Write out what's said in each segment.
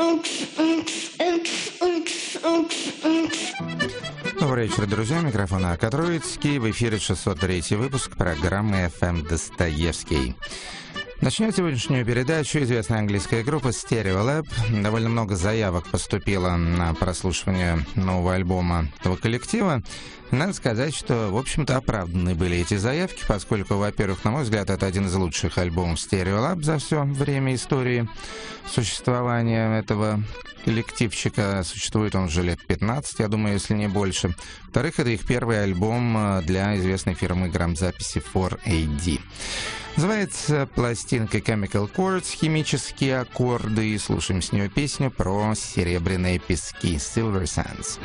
Добрый вечер, друзья. Микрофон Аркад Троицкий. В эфире 603 выпуск программы FM Достоевский. Начнет сегодняшнюю передачу известная английская группа Stereolab. Довольно много заявок поступило на прослушивание нового альбома этого коллектива. Надо сказать, что, в общем-то, оправданы были эти заявки, поскольку, во-первых, на мой взгляд, это один из лучших альбомов Stereolab за все время истории существования этого коллективчика. Существует он уже лет 15, я думаю, если не больше. Во-вторых, это их первый альбом для известной фирмы грамзаписи 4AD. Называется пластинка Chemical Chords, химические аккорды, и слушаем с нее песню про серебряные пески, Silver Sands.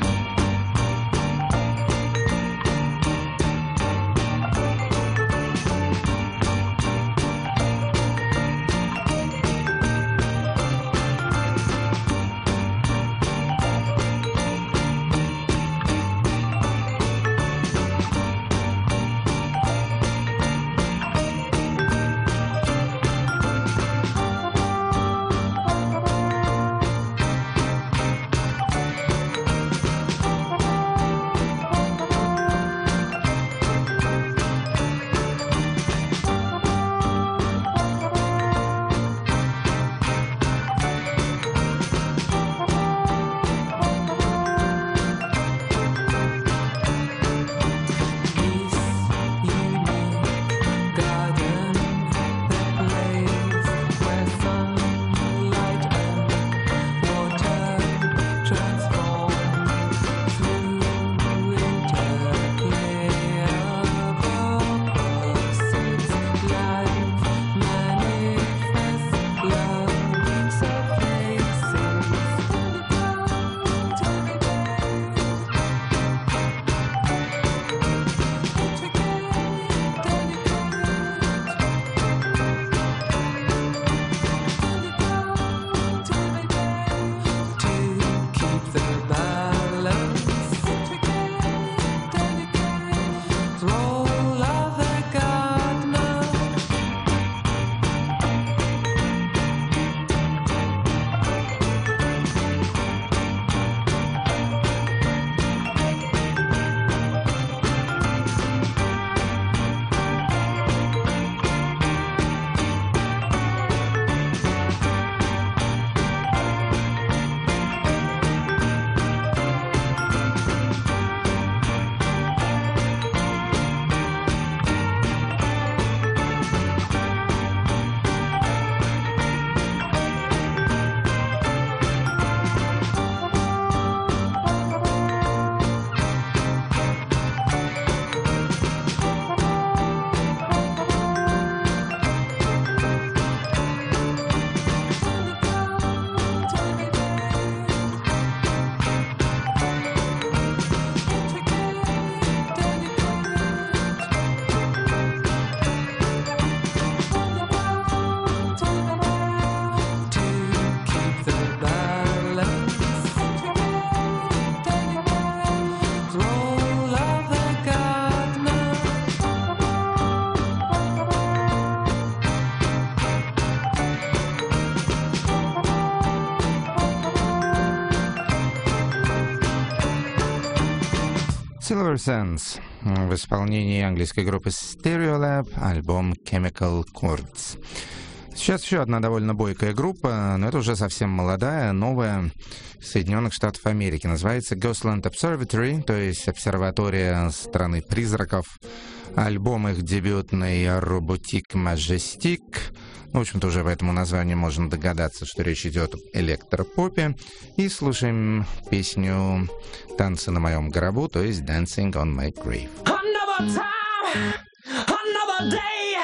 Silver Sands в исполнении английской группы Stereolab, альбом Chemical Chords. Сейчас еще одна довольно бойкая группа, но это уже совсем молодая, новая, из Соединенных Штатов Америки. Называется Ghostland Observatory, то есть обсерватория страны призраков. Альбом их дебютный Robotique Majestic. В общем-то, уже по этому названию можно догадаться, что речь идет об электропопе. И слушаем песню «Танцы на моем гробу», то есть «Dancing on my grave». Another time, another day,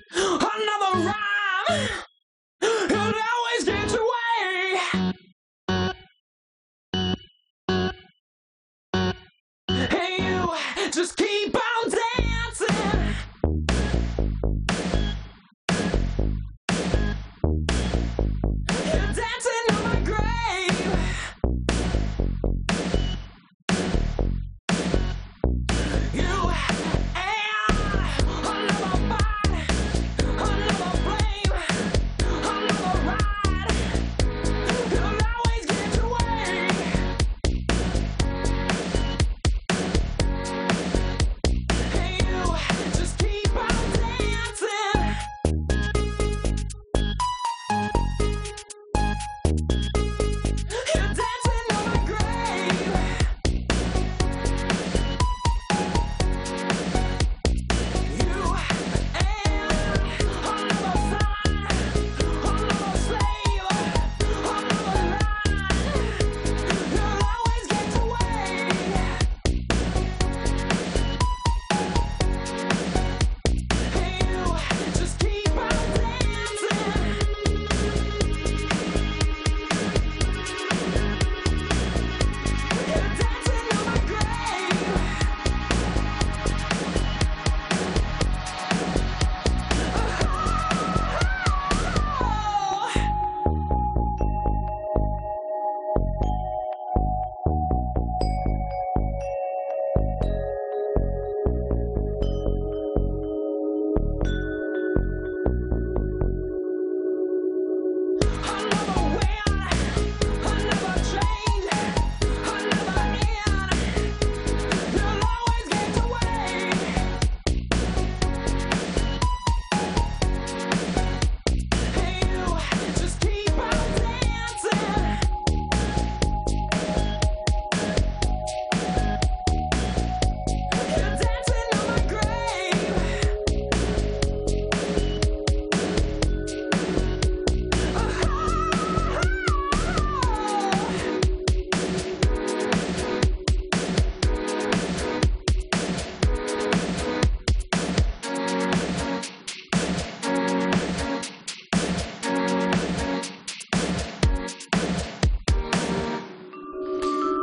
another rhyme. It always gets away. Hey, you just keep on dancing. You're dancing on my grave. You and another fight, another flame.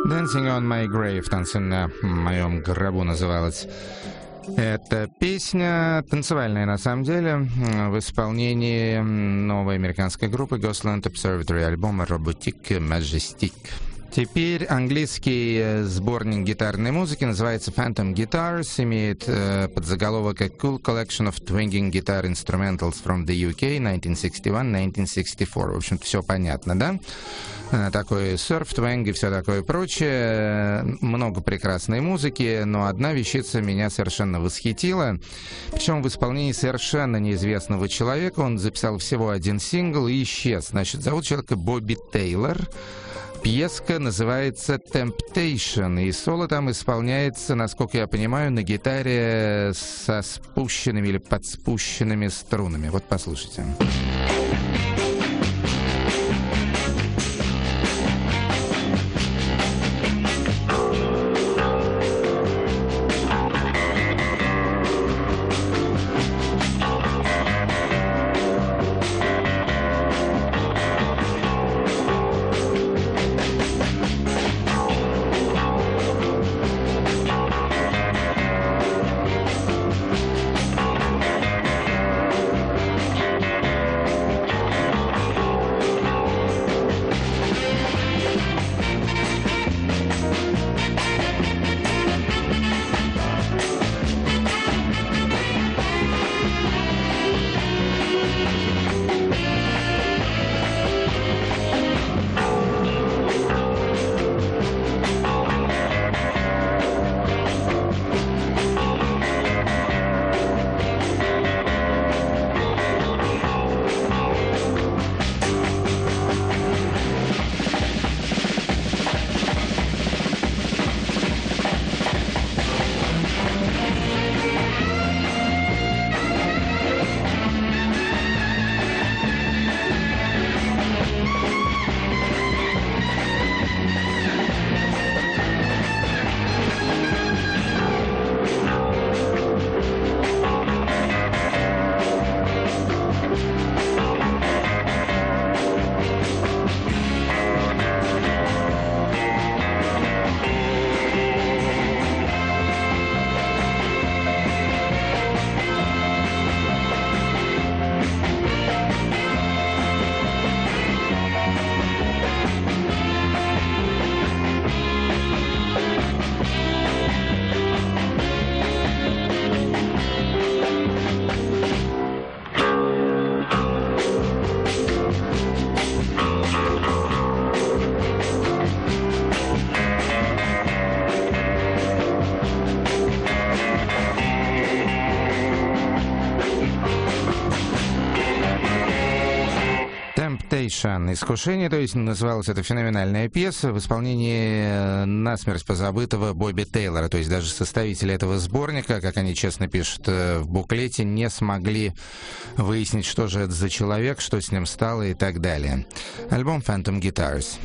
Dancing on My Grave, танцы на моем гробу называлась эта песня. Танцевальная на самом деле, в исполнении новой американской группы Ghostland Observatory, альбома Robotic Majestic. Теперь английский сборник гитарной музыки называется Phantom Guitars, имеет подзаголовок A Cool Collection of Twanging Guitar Instrumentals from the UK 1961-1964. В общем-то, все понятно, да? Такой серф, твэнг и все такое прочее. Много прекрасной музыки, но одна вещица меня совершенно восхитила. Причем в исполнении совершенно неизвестного человека. Он записал всего один сингл и исчез. Значит, зовут человека Бобби Тейлор. Пьеска называется «Temptation», и соло там исполняется, насколько я понимаю, на гитаре со спущенными или подспущенными струнами. Вот послушайте. «Искушение», то есть называлась эта феноменальная пьеса в исполнении насмерть позабытого Бобби Тейлора. То есть даже составители этого сборника, как они честно пишут в буклете, не смогли выяснить, что же это за человек, что с ним стало и так далее. Альбом Phantom Guitars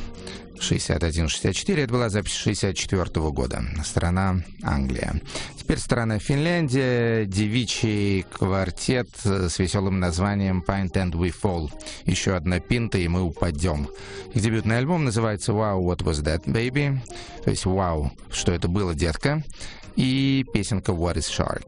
61-64, это была запись 64 года. Страна Англия. Теперь страна Финляндия, девичий квартет с веселым названием Pint and We Fall. Еще одна пинта, и мы упадем. Их дебютный альбом называется Wow, What Was That, Baby? То есть Wow, что это было, детка? И песенка What is Shark?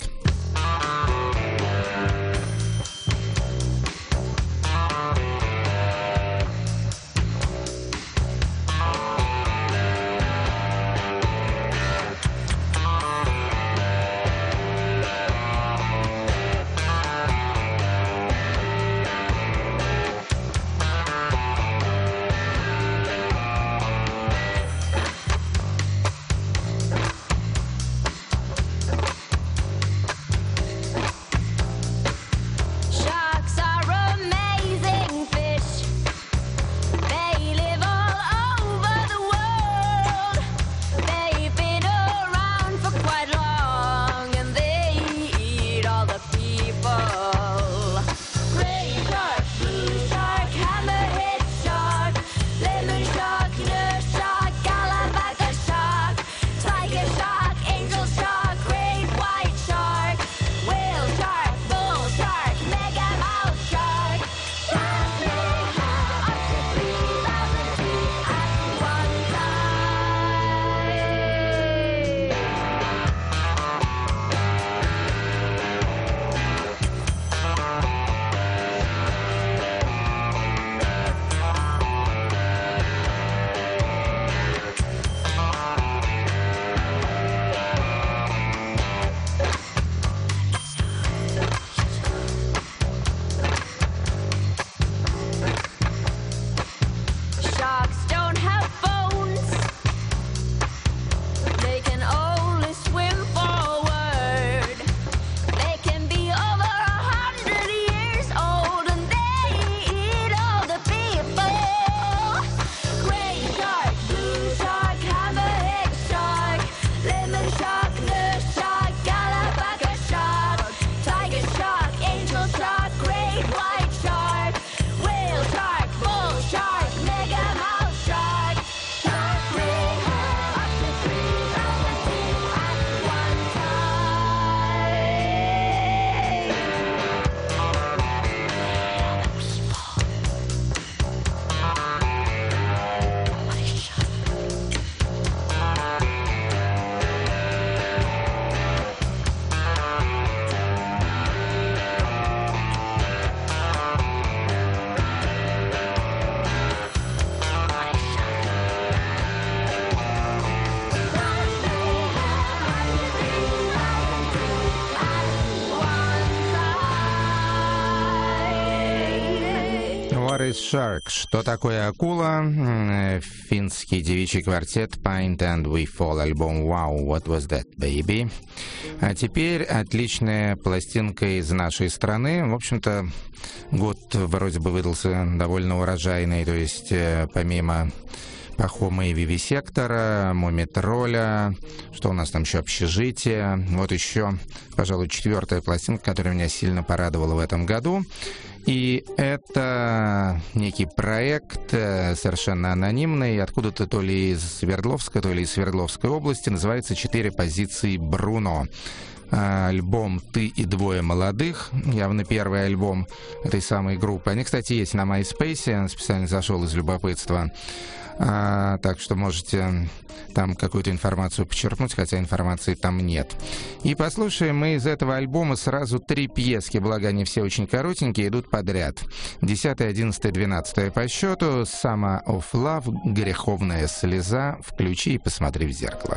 Is Shark. Что такое акула? Финский девичий квартет Paint and We Fall, альбом Wow, What Was That, Baby? А теперь отличная пластинка из нашей страны. В общем-то, год вроде бы выдался довольно урожайный, то есть помимо Пахома и Вивисектора, Мумитроля, что у нас там еще, Общежитие. Вот еще, пожалуй, 4-я пластинка, которая меня сильно порадовала в этом году. И это некий проект совершенно анонимный, откуда-то то ли из Свердловска, то ли из Свердловской области, называется «4 позиции Бруно». Альбом «Ты и двое молодых», явно первый альбом этой самой группы. Они, кстати, есть на MySpace, я специально зашел из любопытства. Так что можете там какую-то информацию почерпнуть, хотя информации там нет. И послушаем мы из этого альбома сразу 3 пьески, благо они все очень коротенькие, идут подряд. 10, 11, 12 по счету. «Summer of Love», «Греховная слеза», «Включи и посмотри в зеркало».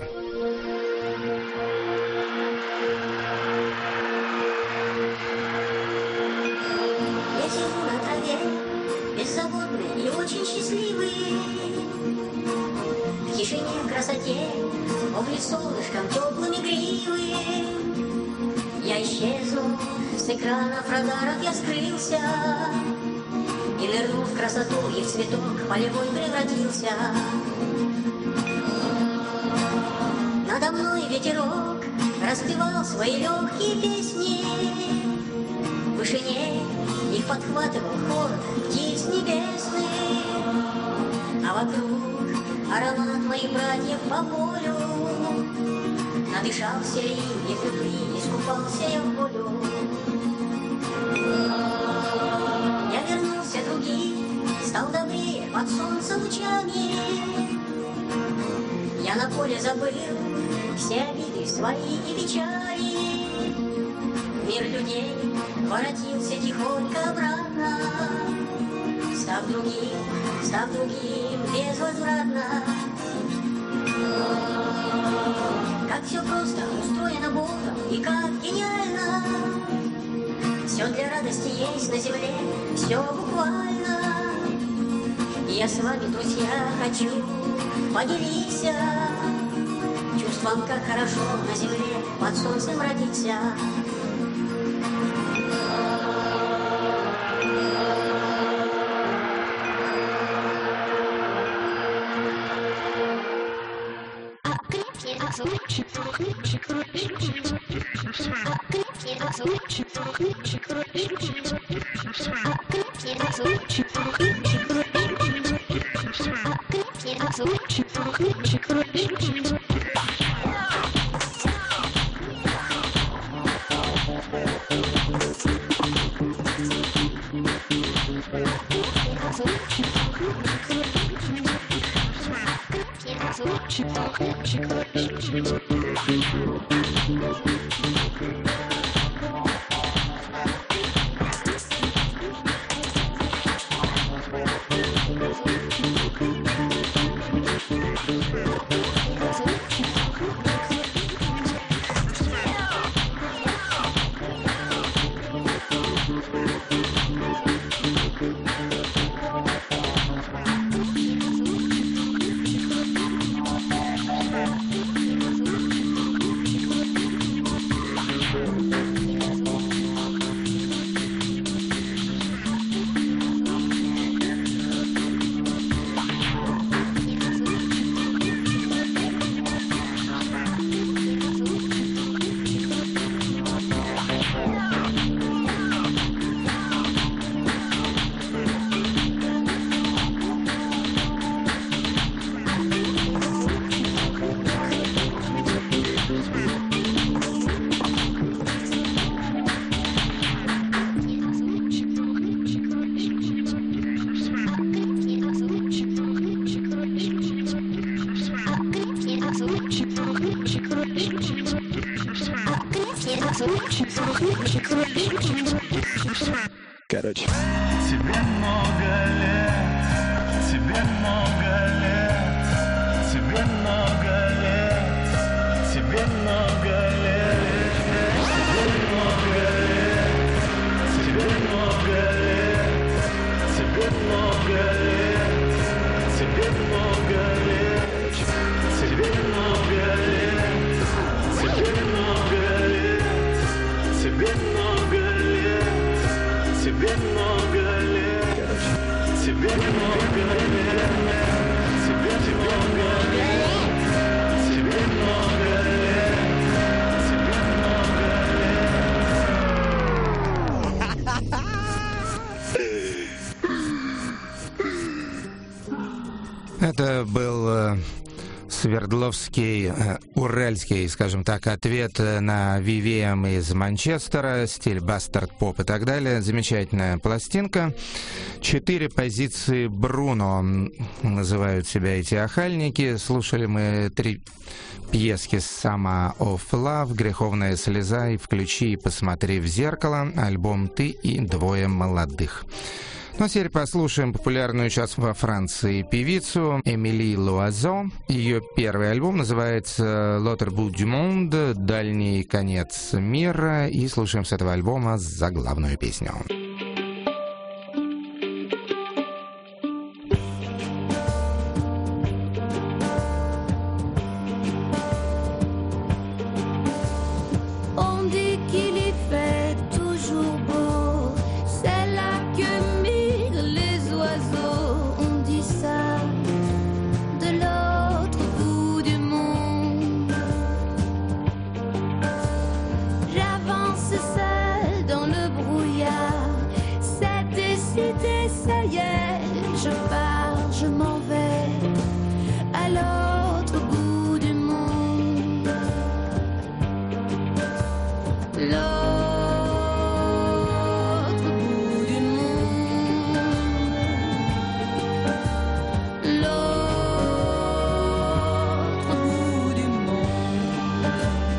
Я сижу на траве, беззаботный и очень счастливый. В тишине, в красоте, облик солнышком теплым игривый. Я исчезну, с экранов радаров я скрылся, и нырну в красоту, и в цветок полевой превратился. Надо мной ветерок распевал свои легкие песни. В вышине их подхватывал хор птиц небесных, а вокруг аромат моих братьев по полю. Надышался им любви, искупался я в волю. Я вернулся другим, стал добрее под солнцем лучами. Я на поле забыл все обиды свои и печали. Мир людей воротился тихонько обратно, став другим безвозвратно. Как все просто устроено Богом и как гениально. Все для радости есть на земле, все буквально. Я с вами, друзья, хочу поделиться чувством, как хорошо на земле под солнцем родиться. Короче. Тебе много лет, тебе много лет, тебе много лет, тебе много лет, тебе много лет, тебе много лет, тебе много Это был Свердловский, уральский, скажем так, ответ на VVM из Манчестера, стиль бастард-поп и так далее. Замечательная пластинка. 4 позиции Бруно называют себя эти охальники. Слушали мы 3 пьески «Summer of Love», «Греховная слеза» и «Включи и посмотри в зеркало», альбом «Ты и двое молодых». Ну а теперь послушаем популярную сейчас во Франции певицу Эмили Луазо. Ее первый альбом называется «L'autre bout du monde», «Дальний конец мира». И слушаем с этого альбома заглавную песню. On dit qu'il y fait toujours beau, c'est là que migrent les oiseaux. On dit ça de l'autre bout du monde. J'avance seule dans le brouillard, c'est décidé, ça y est, je pars, je m'en vais à l'autre bout du monde. L'autre bout du monde, l'autre bout du monde.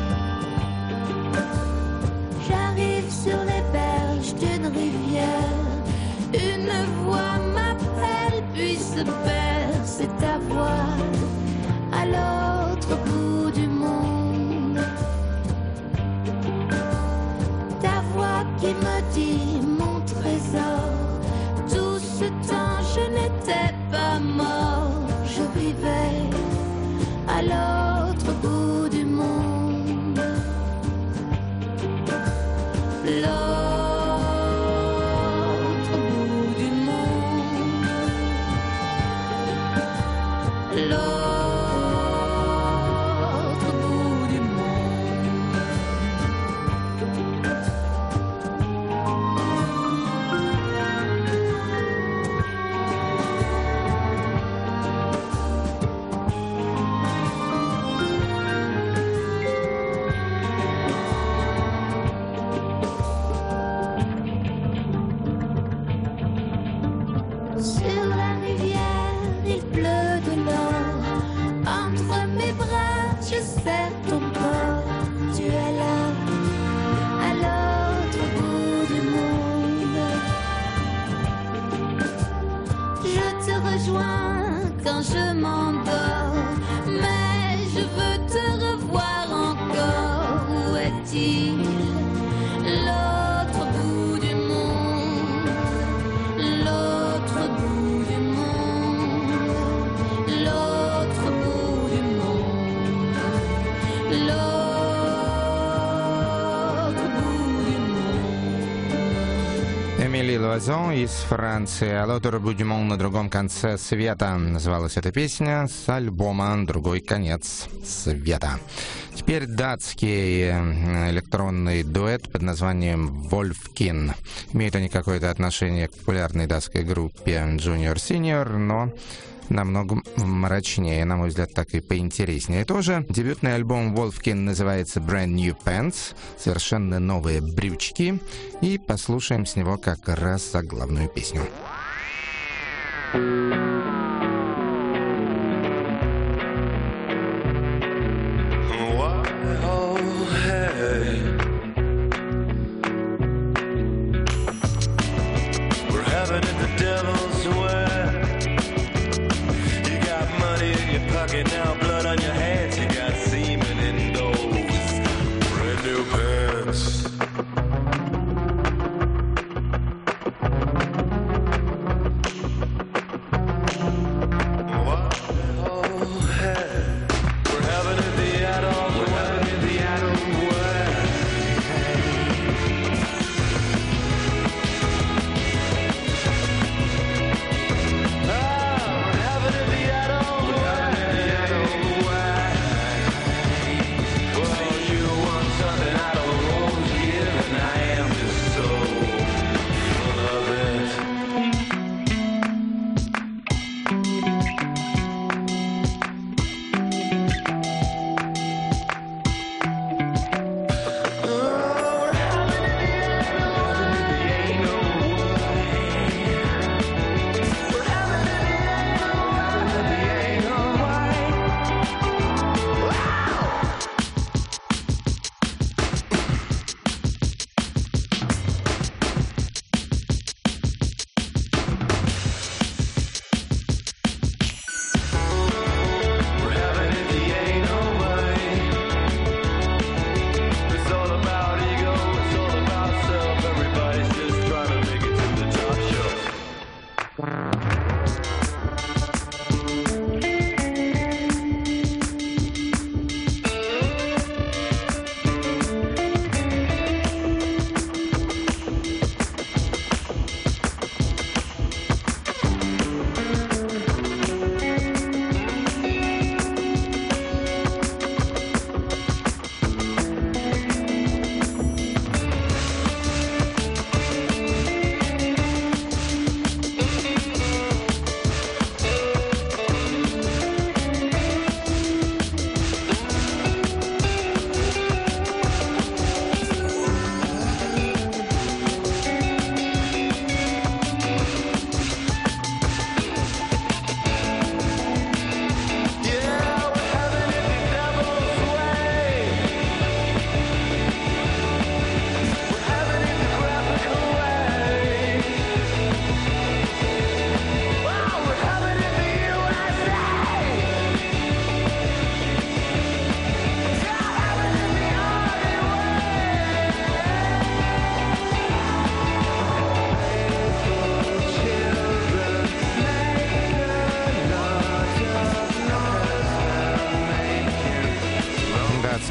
J'arrive sur les berges d'une rivière, une voix m'appelle puis se perd, c'est ta voix à l'autre bout du monde. Ta voix qui me dit mon trésor, tout ce temps je n'étais pas mort, je vivais à l'autre bout du monde. L'autre bout du monde, l'autre bout du monde. Sur la rivière, il pleut de l'or. Entre mes bras, je serre ton corps. Tu es là, à l'autre bout du monde. Je te rejoins quand je m'endors, mais je veux te revoir encore. Où est-il, l'autre bout du monde? L'autre bout du monde, l'autre bout du monde, l'autre bout du monde. Эмили Луазо из Франции. «L'autre bout du monde» на другом конце света называлась эта песня, с альбома «Другой конец света». Теперь датский электронный дуэт под названием «Wolfkin». Имеют они какое-то отношение к популярной датской группе Junior Senior, но намного мрачнее, на мой взгляд, так и поинтереснее тоже. Дебютный альбом Wolfkin называется Brand New Pants, совершенно новые брючки, и послушаем с него как раз заглавную песню. We're having it the devil's way. You got money in your pocket now, blood on your hands. You got semen in those brand new pants. What the hell? Hey. We're having it the adult way. We're having it the adult way. We're having it the adult way.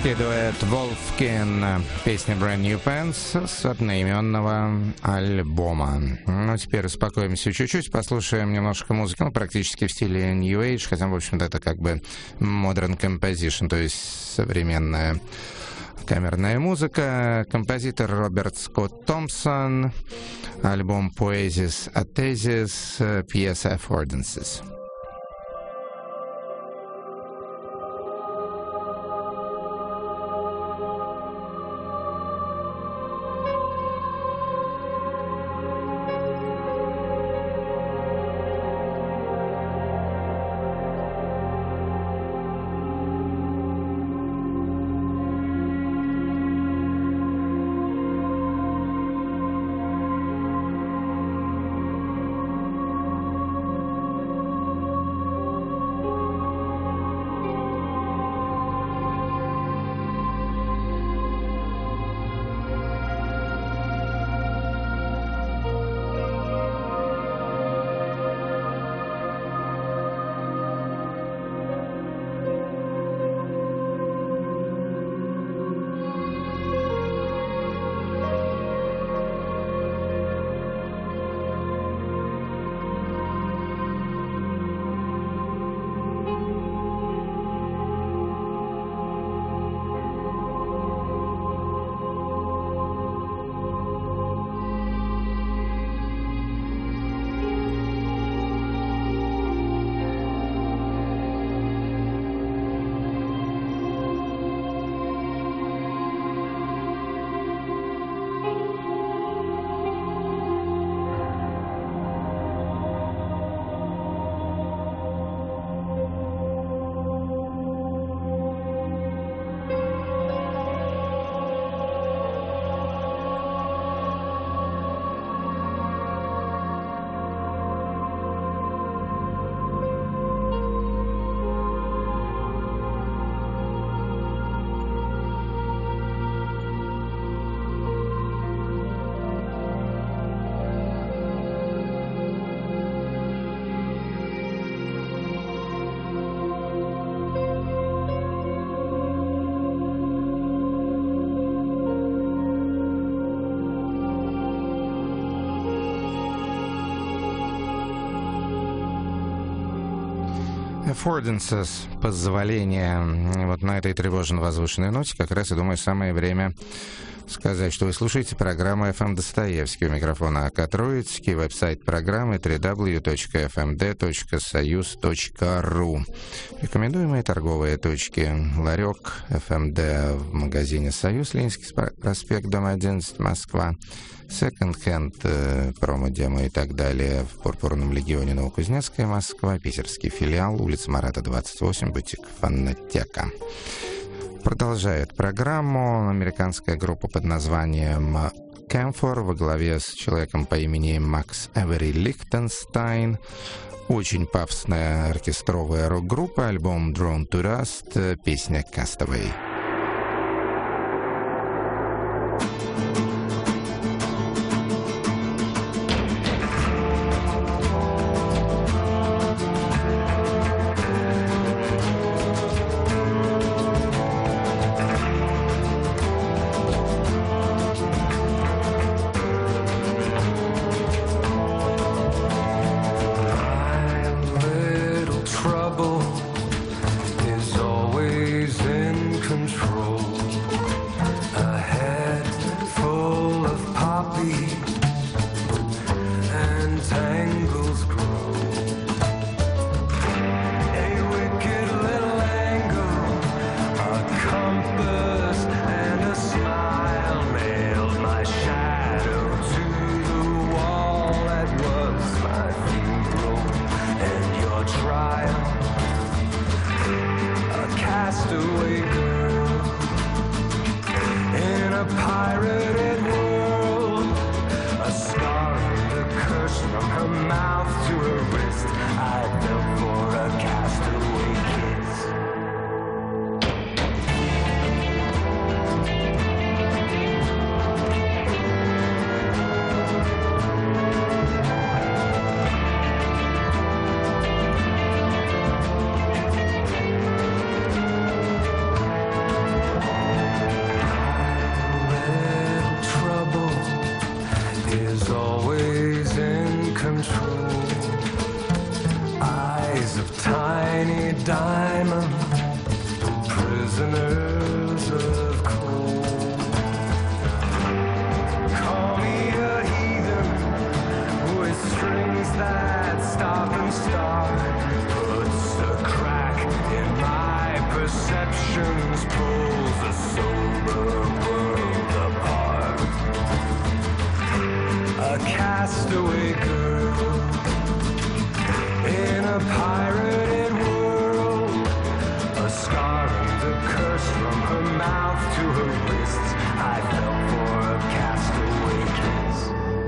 Британский дуэт Wolfkin, песня Brand New Pants с одноименного альбома. Ну, теперь успокоимся чуть-чуть, послушаем немножко музыки, ну, практически в стиле New Age, хотя, в общем-то, это как бы Modern Composition, то есть современная камерная музыка. Композитор Роберт Скотт Томпсон, альбом Poesis Athesis, пьеса Affordances. Affordances, позволение. Вот на этой тревожно-возвышенной ноте как раз, я думаю, самое время сказать, что вы слушаете программу «FM Достоевский». У микрофона АК Троицкий, веб-сайт программы www.fmd.soyuz.ru. Рекомендуемые торговые точки: ларек FMD в магазине «Союз», Ленинский проспект, дом 11, Москва. Секонд-хенд, промо-демо и так далее в Пурпурном легионе Новокузнецкая, Москва. Питерский филиал, улица Марата, 28, бутик «Фонотека». Продолжает программу американская группа под названием Camphor во главе с человеком по имени Макс Эвери Лихтенстайн. Очень пафосная оркестровая рок-группа, альбом Drawn to Rust, песня Castaway. Is always in control. tiny diamond, prisoners of cold. Call me a heathen with strings that stop and start, puts a crack in my perceptions, pulls a sober world apart. A castaway girl in a pirated world, a scar and a curse from her mouth to her wrists. I fell for a castaway kiss.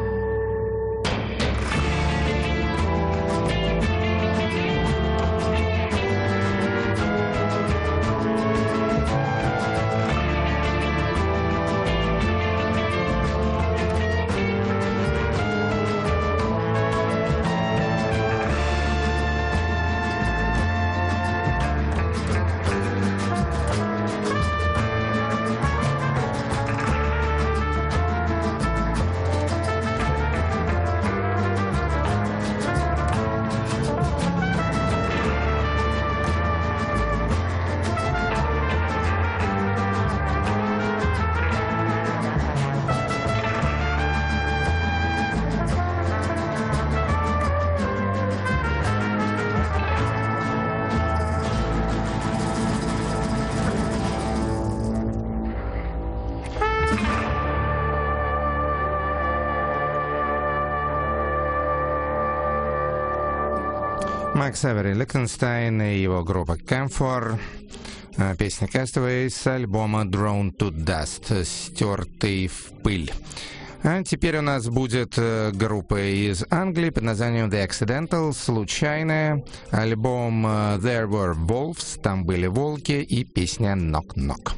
Макс Эвери Лихтенштейн и его группа Camphor. Песня Castaway с альбома Drawn to Dust, стертый в пыль. А теперь у нас будет группа из Англии под названием The Accidental, случайная, альбом There Were Wolves, там были волки, и песня Knock Knock.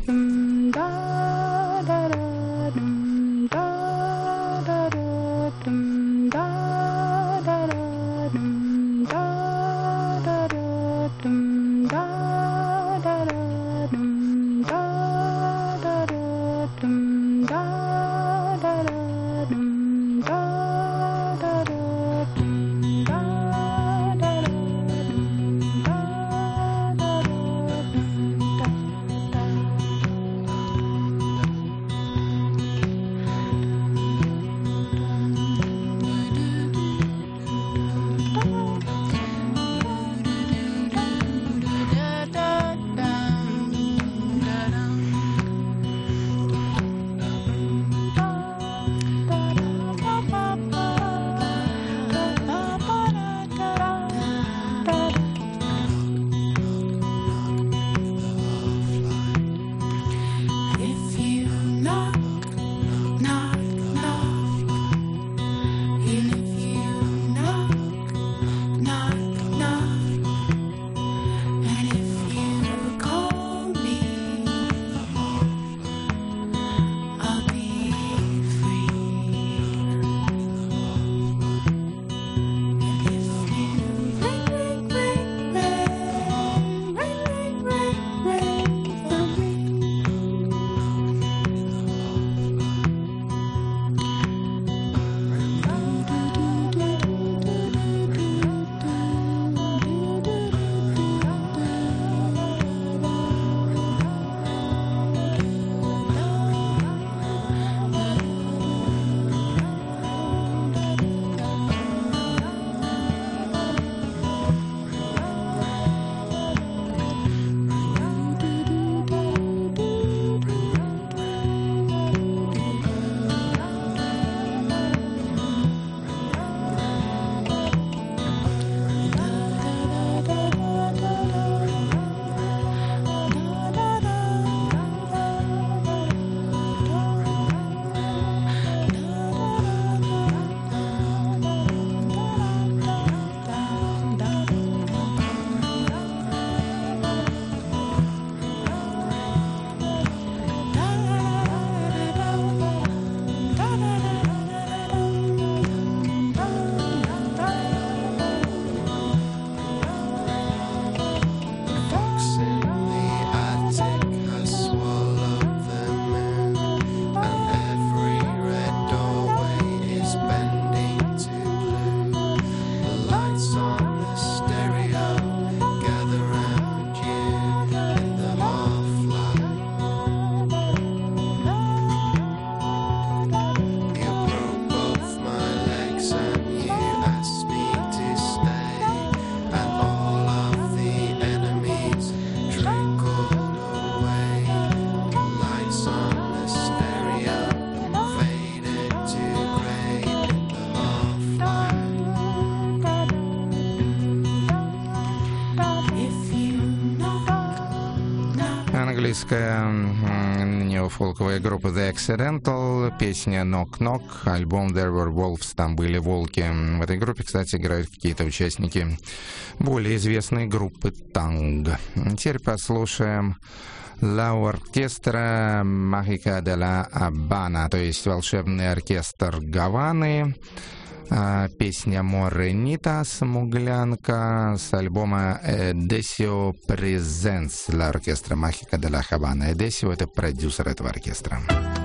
Английская неофолковая группа The Accidental, песня Knock Knock, альбом There Were Wolves, там были волки. В этой группе, кстати, играют какие-то участники более известной группы Танг. Теперь послушаем La Orquestra Mágica de la Habana, то есть волшебный оркестр Гаваны. Песня Morenita, смуглянка, с альбома Desio Presents La Orquestra Mágica de la Habana. Desio — это продюсер этого оркестра.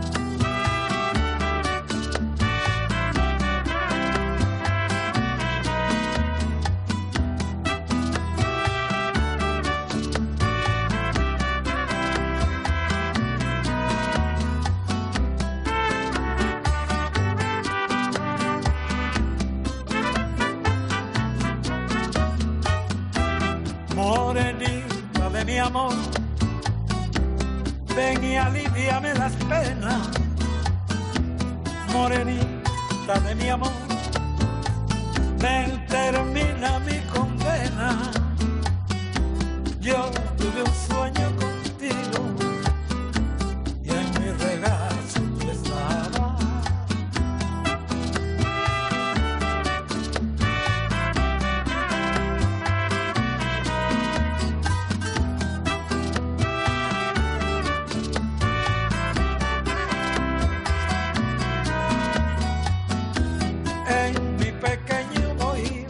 Morenita de mi amor, ven y aliviame las penas. Morenita de mi amor, ven, termina mi condena. Yo tuve un sueño contigo y en mi regazo tú estabas. En mi pequeño bohío,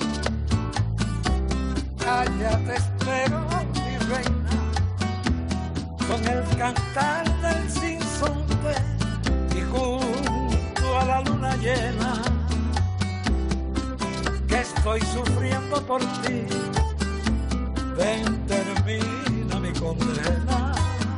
allá te espero, mi reina, con el cantar del sinsonte y junto a la luna llena, que estoy sufriendo por ti. Ven, termina mi condena.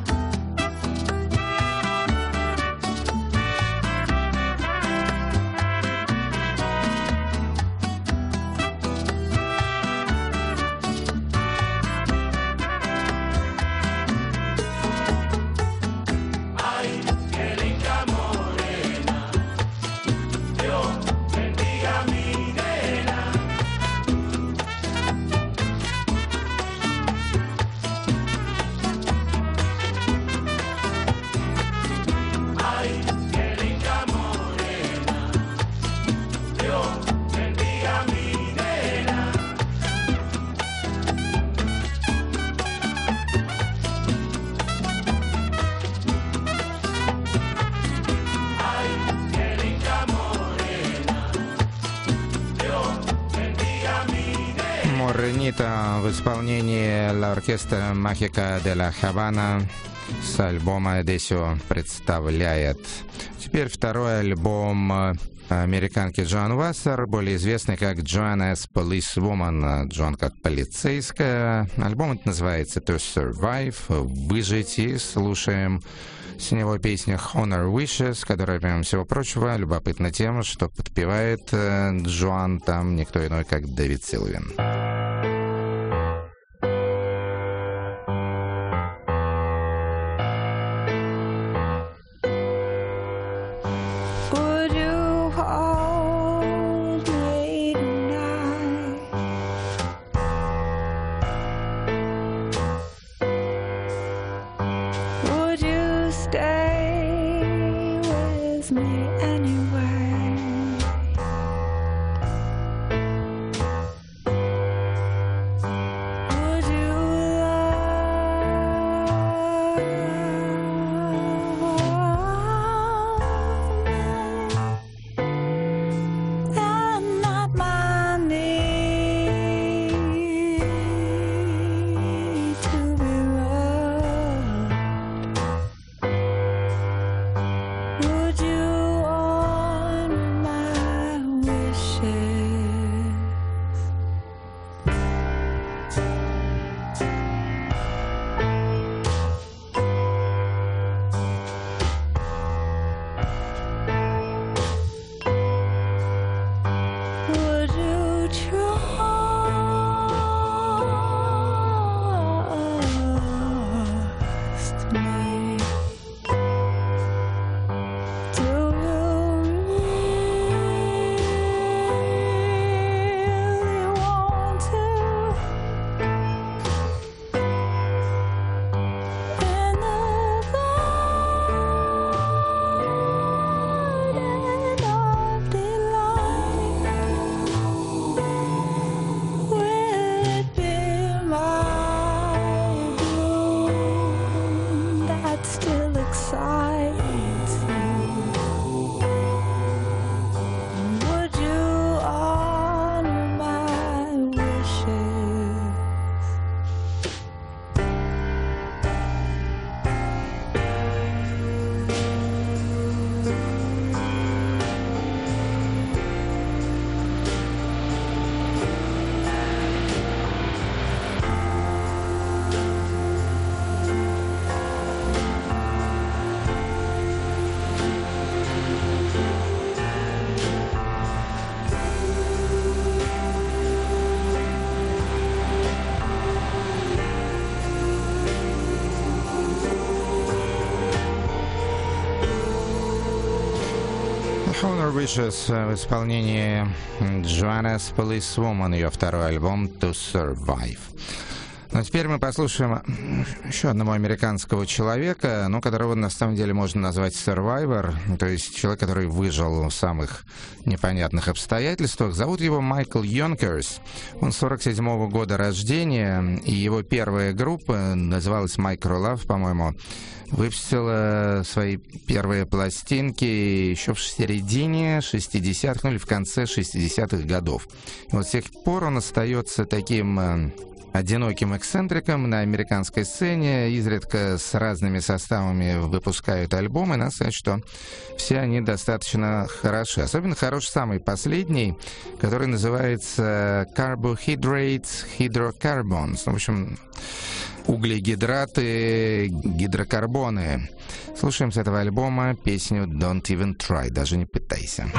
Morenita в исполнении La Orquestra Mágica de la Habana с альбома Desio представляет. Теперь второй альбом американки Джоан Вассер, более известный как Joan as Policewoman, Джон как полицейская. Альбом это называется To Survive, выжить, и слушаем с него песню Honor Wishes, которая, помимо всего прочего, любопытна тем, что подпевает Джоан там никто иной, как Дэвид Силвин. Would you hold me tonight? Would you stay with me anyway? Honor Wishes в исполнении Joanna's Policewoman, ее второй альбом To Survive. Но теперь мы послушаем еще одного американского человека, которого на самом деле можно назвать survivor, то есть человек, который выжил в самых непонятных обстоятельствах. Зовут его Майкл Йонкерс. Он 47-го года рождения, и его первая группа называлась Micro Love, по-моему, выпустила свои первые пластинки еще в середине 60-х, или в конце 60-х годов. И вот с тех пор он остается таким одиноким эксцентриком на американской сцене, изредка с разными составами выпускают альбомы. Надо сказать, что все они достаточно хороши. Особенно хорош самый последний, который называется Carbohydrates Hydrocarbons. В общем, углегидраты, гидрокарбоны. Слушаем с этого альбома песню Don't Even Try, даже не пытайся.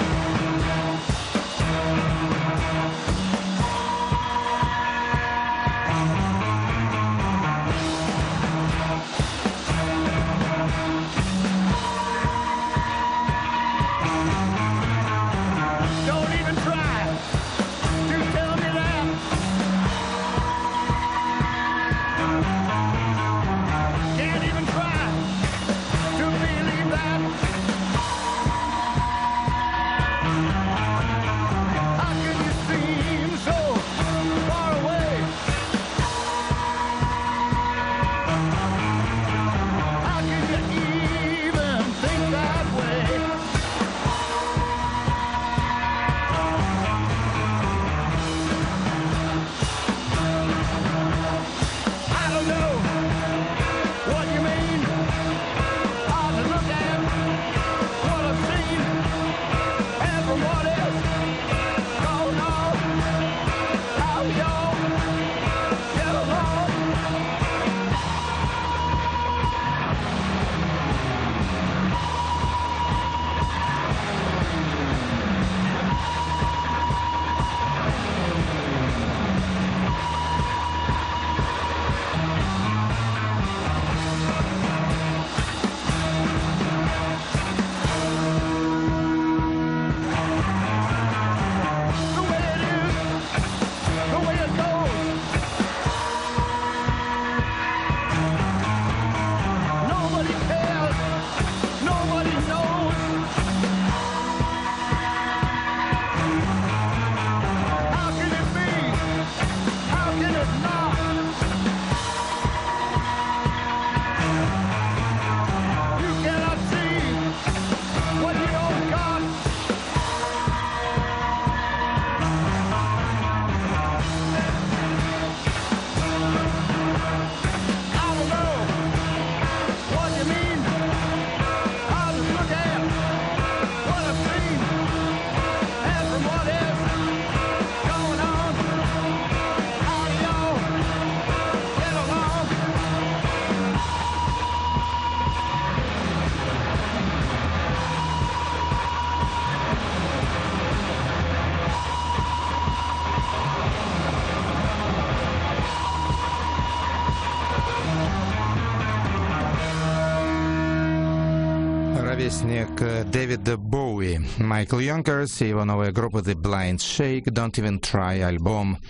Ровесник Дэвида Боуи, Майкл Йонкерс и его новая группа The Blind Shake, Don't Even Try, альбом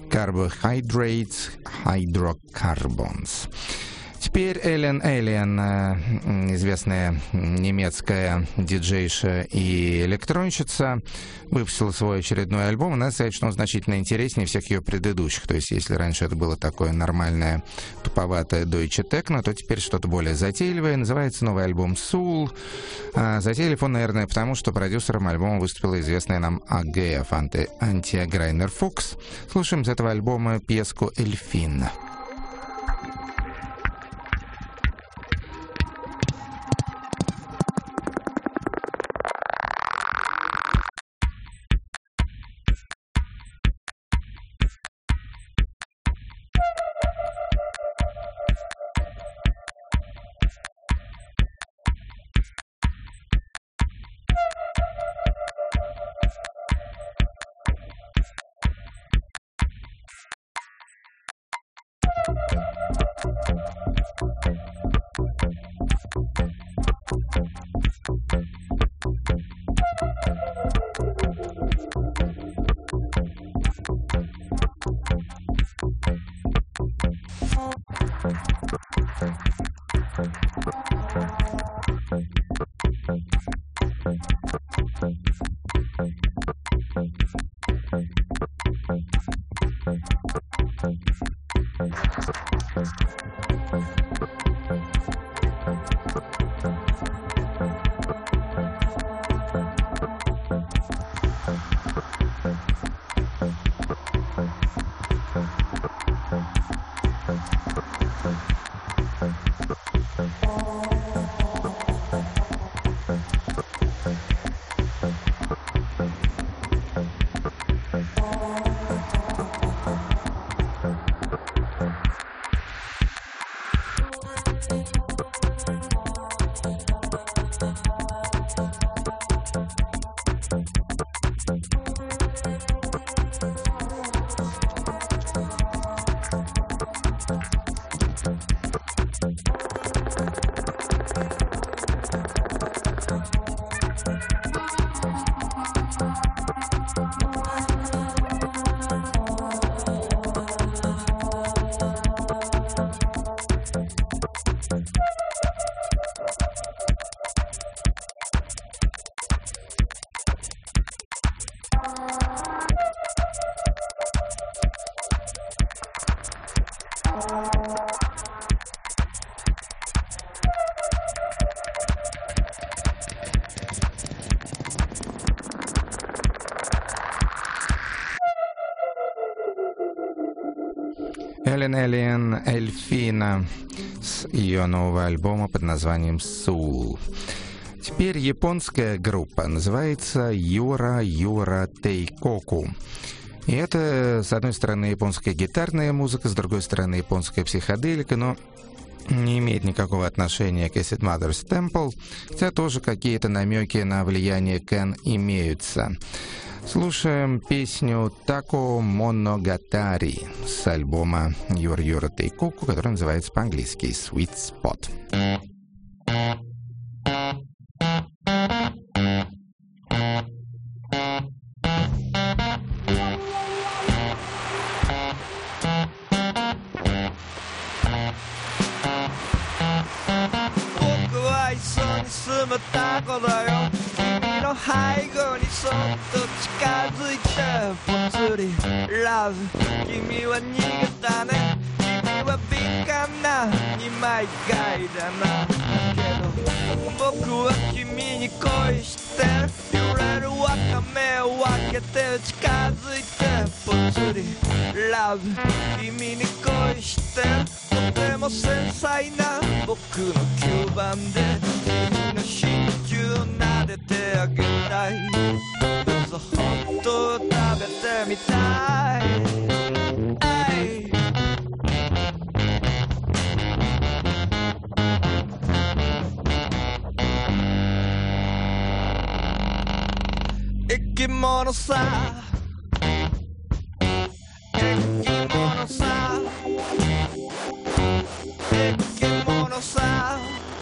Carbohydrates Hydrocarbons. Теперь Эллен Эллен, известная немецкая диджейша и электронщица, выпустила свой очередной альбом. Надо сказать, что он значительно интереснее всех ее предыдущих. То есть, если раньше это было такое нормальное, туповатое Deutsche Techno, то теперь что-то более затейливое. Называется новый альбом Soul. Затейлив он, наверное, потому что продюсером альбома выступила известная нам АГФ, Антия Грайнер Фукс. Слушаем с этого альбома пьеску «Эльфин». Эллен Эльфина с ее нового альбома под названием «Soul». Теперь японская группа называется Юра Тейкоку. И это, с одной стороны, японская гитарная музыка, с другой стороны, японская психоделика, но не имеет никакого отношения к Acid Mother's Temple, хотя тоже какие-то намеки на влияние Кен имеются. Слушаем песню «Тако Моногатари» с альбома Юра Тейкоку, который называется по-английски «Sweet Spot». 背後にそっと近づいてぽつりラブ君は逃げたね君は敏感な二枚貝だなけど僕は君に恋して揺れるわかめを分けて近づいてぽつりラブ君に恋してとても繊細な僕の吸盤で君の真珠を撫でてあげたい嘘本当食べてみたい生き物さ生き物さ生き物さ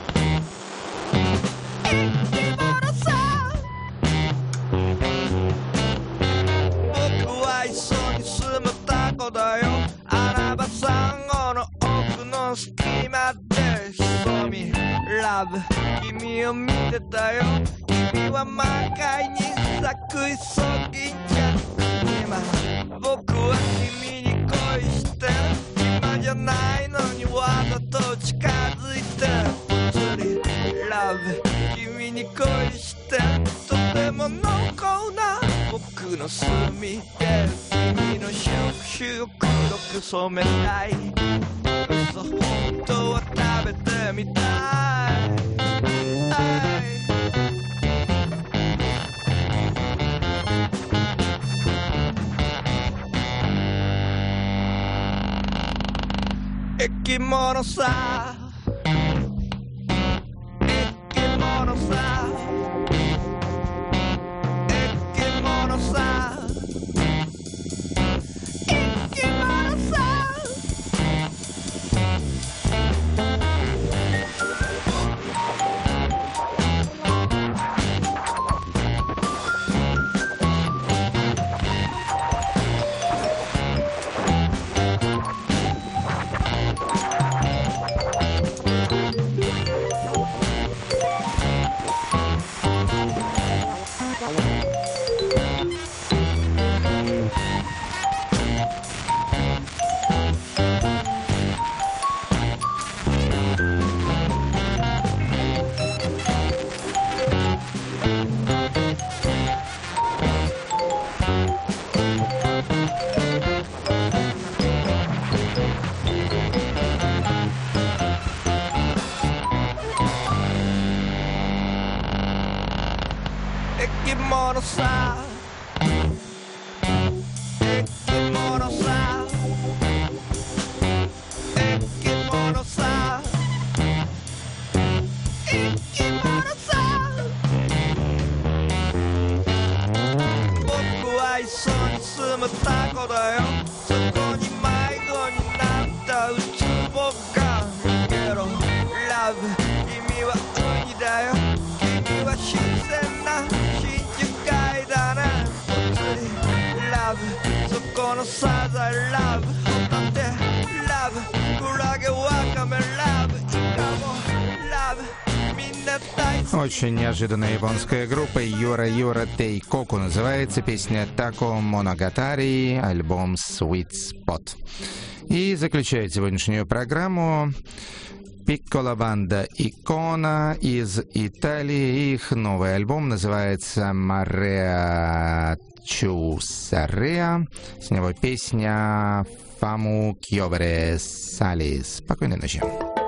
だよ穴場サンゴの奥の隙間で潜みラブ君を見てたよ君は満開に咲く急ぎんじゃ今僕は君に恋して今じゃないのにわざと近づいてぽつりラブ君に恋してとても濃厚な僕の墨で君の触手を黒く染めたい嘘本当は食べてみたい生き物さ生き物さ生き物さ生き物さ物さ生き物さ生き物さ生き物さ僕は磯に住むタコだよそこに迷子になったウツボがゲロラブ君はウニだよ君は新鮮な真珠貝だねお釣りラブそこのサザエラブホタテラブクラゲワカメラブイカもラブみんな大好き Очень неожиданная японская группа Юра Юра Тейкоку. Называется песня Тако Моногатари, альбом Sweet Spot. И заключает сегодняшнюю программу Piccola Banda Icona из Италии. Их новый альбом называется Marea Ciusarea. С него песня Famu Chiovere Salis. Спокойной ночи.